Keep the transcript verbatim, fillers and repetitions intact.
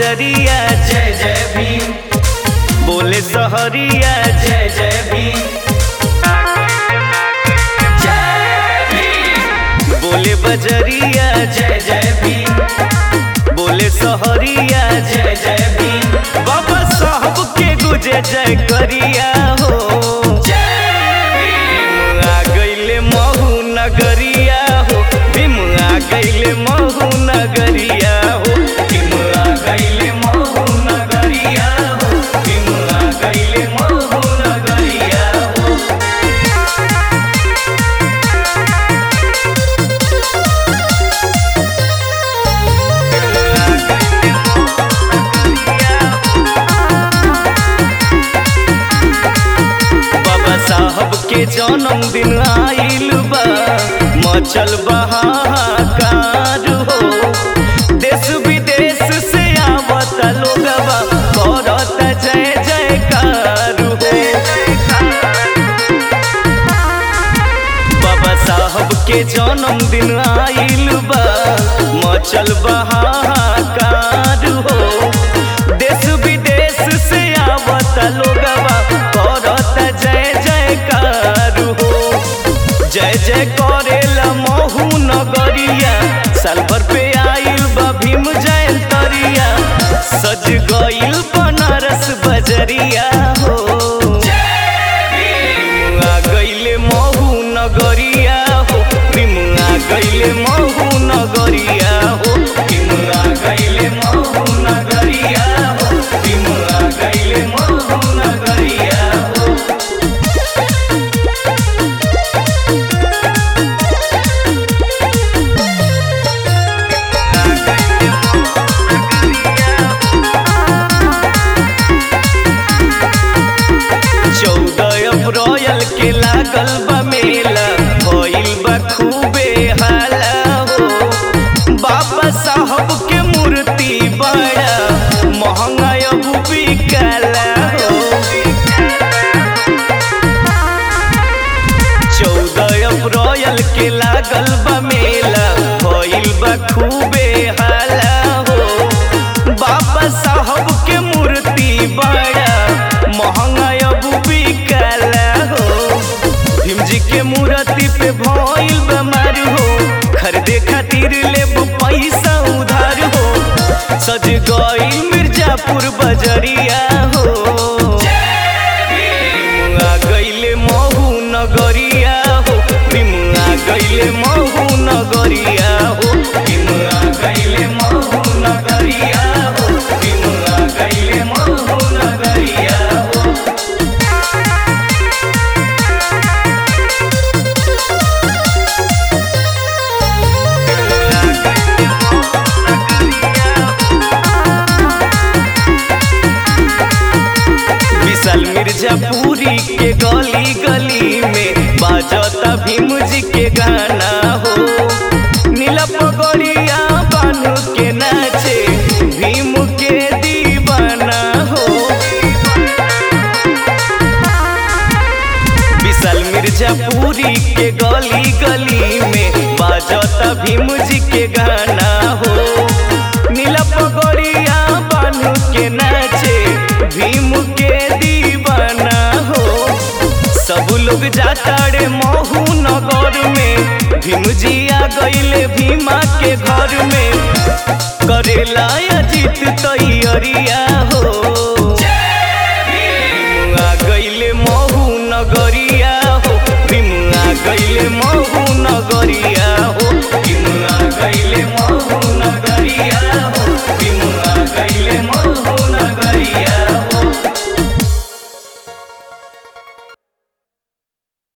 बजरिया जय जय भीम। बोले सहरिया जय जय भीम। जय भीम। बोले बजरिया जय जय भीम। बोले सहरिया जय जय भीम। बाबा साहब के गुजे जय करिया हो। भीम आ गईले महू नगरिया हो। भीम आ गईले महू नगरिया हो। भीम आ गईले महू नगरिया हो। भीम आ गईले महू नगरिया हो। बाबा साहब के जन्मदिन आइल बा, मचल बहाकार हो। देश विदेश से आवत लोगवा करत जय जयकार हो। बाबा साहब के जन्मदिन आइल बा, मचल बहाकार हो। देश विदेश से आवत लोगवा करत जय जयकार हो। जय जय करेला महू नगरिया, साल भर पे आइल बा भीम जयंतरिया। सज गइल बनारस बजरिया हो। भीम आ गइले महू नगरिया हो। भीम आ गइले महू नगरिया हो। भीम आ गईले महू नगरिया हो। भीम आ गईले महू नगरिया हो। चौदह अप्रैल के लागल बा मेला, भइल बा खूबे हाला हो। बाबा साहब के मूर्ति बड़ा महंगा अब बिकाला हो। चौदह अप्रैल के लागल बा मेला, भइल बा खूबे हाला हो। बाबा साहब के मूर्ति बड़ा महंगा अब बिकाला हो। भीम जी के मूर्ति पे भइल बेमार हो, खरीदे खातिर लेब पैसा उधार हो। सज गइल मिर्जापुर बजरिया हो। भीम आ गइले महू नगरिया हो। भीम आ गइले महू नगरिया हो। भीम आ गईले महू नगरिया हो। भीम आ गईले महू नगरिया हो। विशाल मिर्जापुरी के गली गली में बाजता भीम जी के गाना हो। नीला पगड़िया बानू के नाचे भीम के दीवाना हो। विशाल मिर्जापुरी के गली गली में बाजता भीम जी के गाना हो। नीला पगड़िया बानू के नाचे भीम के दीवाना हो। सब लोग जाता रे महू नगर में, भीम जी आ गइले भीमा के घर में। करेला अजीत तैयारिया हो। भीम आ गइले महू नगरिया हो। भीम आ गइले महू नगरिया